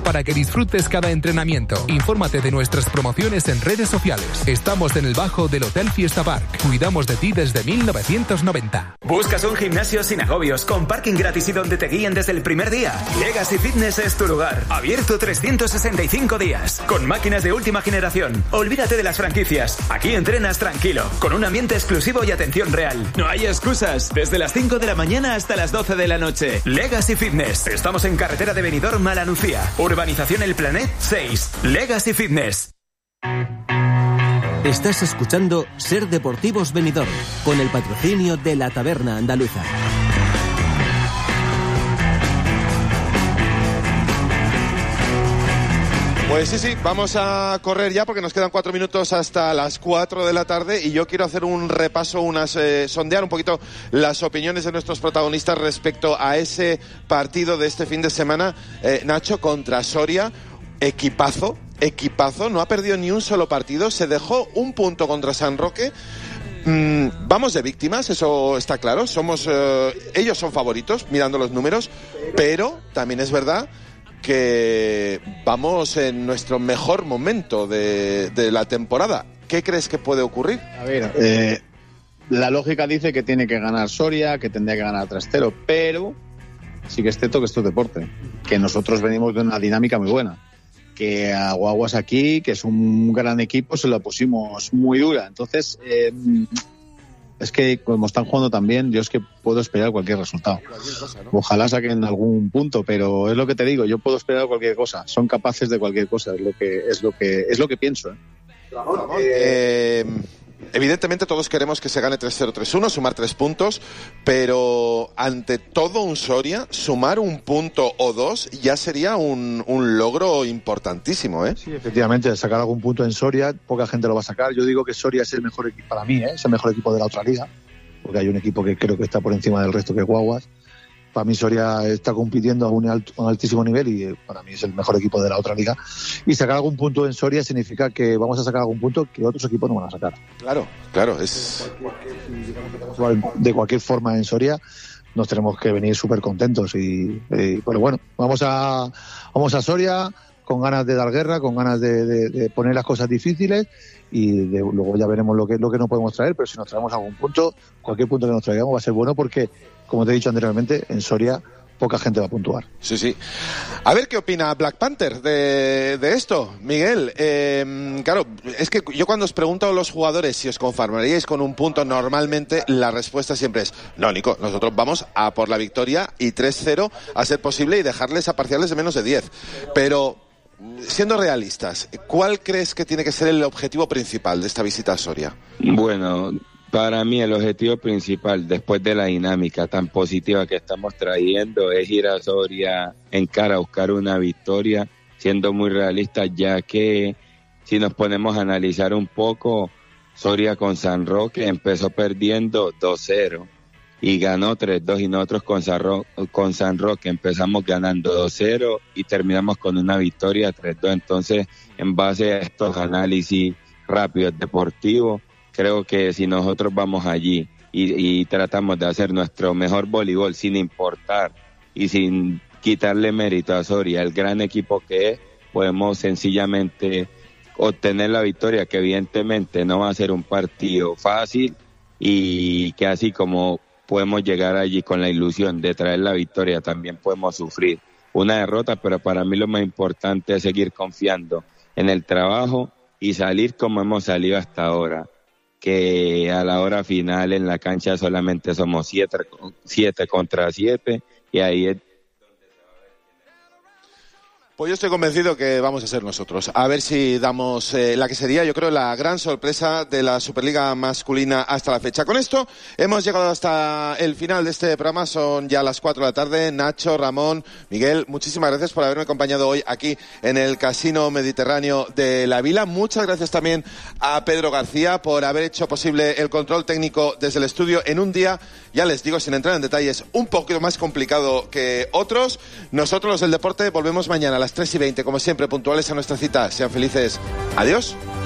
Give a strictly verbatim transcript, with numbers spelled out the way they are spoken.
para que disfrutes cada entrenamiento. Infórmate de nuestras promociones en redes sociales. Estamos en el Bajo del Hotel Fiesta Park. Cuidamos de ti desde mil novecientos noventa. ¿Buscas un gimnasio sin agobios, con parking gratis y donde te guíen desde el primer día? Legacy Fitness es tu lugar. Abierto trescientos sesenta y cinco días. Con máquinas de última generación. Olvídate de las franquicias. Aquí entrenas tranquilo, con un ambiente exclusivo y atención real. No hay excusas. Desde las cinco de la mañana hasta las doce de la noche. Legacy Fitness. Estamos en carretera de Benidorm, Malanucía. Urbanización El Planet seis. Legacy Fitness. Estás escuchando Ser Deportivos Benidorm, con el patrocinio de la Taberna Andaluza. Pues sí, sí, vamos a correr ya porque nos quedan cuatro minutos hasta las cuatro de la tarde y yo quiero hacer un repaso, unas eh, sondear un poquito las opiniones de nuestros protagonistas respecto a ese partido de este fin de semana, eh, Nacho, contra Soria. Equipazo, equipazo, no ha perdido ni un solo partido, se dejó un punto contra San Roque. Mm, vamos de víctimas, eso está claro, somos eh, ellos son favoritos mirando los números, pero también es verdad que vamos en nuestro mejor momento de, de la temporada. ¿Qué crees que puede ocurrir? A ver, eh, la lógica dice que tiene que ganar Soria, que tendría que ganar tres cero, pero sí que es cierto que esto es deporte, que nosotros venimos de una dinámica muy buena, que a Guaguas aquí, que es un gran equipo, se lo pusimos muy dura. Entonces, eh, es que como están jugando también, yo es que puedo esperar cualquier resultado. Cualquier cosa, ¿no? Ojalá saquen algún punto, pero es lo que te digo, yo puedo esperar cualquier cosa. Son capaces de cualquier cosa, es lo que es lo que es lo que pienso. ¿eh? Ramón, eh, evidentemente todos queremos que se gane tres cero tres uno, sumar tres puntos, pero ante todo un Soria, sumar un punto o dos ya sería un, un logro importantísimo, ¿eh? Sí, efectivamente, sacar algún punto en Soria, poca gente lo va a sacar. Yo digo que Soria es el mejor equipo, para mí, ¿eh? Es el mejor equipo de la otra liga, porque hay un equipo que creo que está por encima del resto, que es Guaguas. Para mí Soria está compitiendo a un, alto, a un altísimo nivel y para mí es el mejor equipo de la otra liga. Y sacar algún punto en Soria significa que vamos a sacar algún punto que otros equipos no van a sacar. Claro, claro. es De cualquier forma en Soria nos tenemos que venir súper contentos. Y, y pero bueno, vamos a, vamos a Soria con ganas de dar guerra, con ganas de, de, de poner las cosas difíciles y de, luego ya veremos lo que, lo que no podemos traer, pero si nos traemos algún punto, cualquier punto que nos traigamos va a ser bueno porque, como te he dicho anteriormente, en Soria poca gente va a puntuar. Sí, sí. A ver qué opina Black Panther de, de esto, Miguel. Eh, claro, es que yo cuando os pregunto a los jugadores si os conformaríais con un punto, normalmente la respuesta siempre es no, Nico, nosotros vamos a por la victoria y tres cero a ser posible y dejarles a parciales de menos de diez. Pero, siendo realistas, ¿cuál crees que tiene que ser el objetivo principal de esta visita a Soria? Bueno, para mí el objetivo principal, después de la dinámica tan positiva que estamos trayendo, es ir a Soria en cara a buscar una victoria, siendo muy realistas, ya que si nos ponemos a analizar un poco, Soria con San Roque empezó perdiendo dos cero y ganó tres dos, y nosotros con San, Ro- con San Roque empezamos ganando dos cero y terminamos con una victoria tres dos. Entonces, en base a estos análisis rápidos deportivos, creo que si nosotros vamos allí y, y tratamos de hacer nuestro mejor voleibol sin importar y sin quitarle mérito a Soria, el gran equipo que es, podemos sencillamente obtener la victoria, que evidentemente no va a ser un partido fácil y que así como podemos llegar allí con la ilusión de traer la victoria, también podemos sufrir una derrota, pero para mí lo más importante es seguir confiando en el trabajo y salir como hemos salido hasta ahora, que a la hora final en la cancha solamente somos siete, siete contra siete y ahí es. Pues yo estoy convencido que vamos a ser nosotros. A ver si damos eh, la que sería, yo creo, la gran sorpresa de la Superliga masculina hasta la fecha. Con esto hemos llegado hasta el final de este programa. Son ya las cuatro de la tarde. Nacho, Ramón, Miguel, muchísimas gracias por haberme acompañado hoy aquí en el Casino Mediterráneo de La Vila. Muchas gracias también a Pedro García por haber hecho posible el control técnico desde el estudio en un día, ya les digo, sin entrar en detalles, un poquito más complicado que otros. Nosotros los del deporte volvemos mañana a las tres y veinte, como siempre, puntuales a nuestra cita. Sean felices. Adiós.